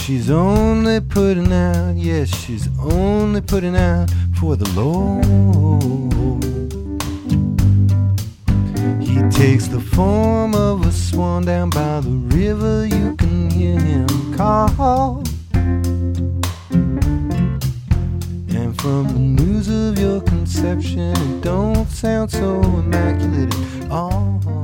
She's only putting out, yes, she's only putting out for the Lord. He takes the form of a swan down by the river. You can hear him call. And from the news of your conception, it don't sound so immaculate at all.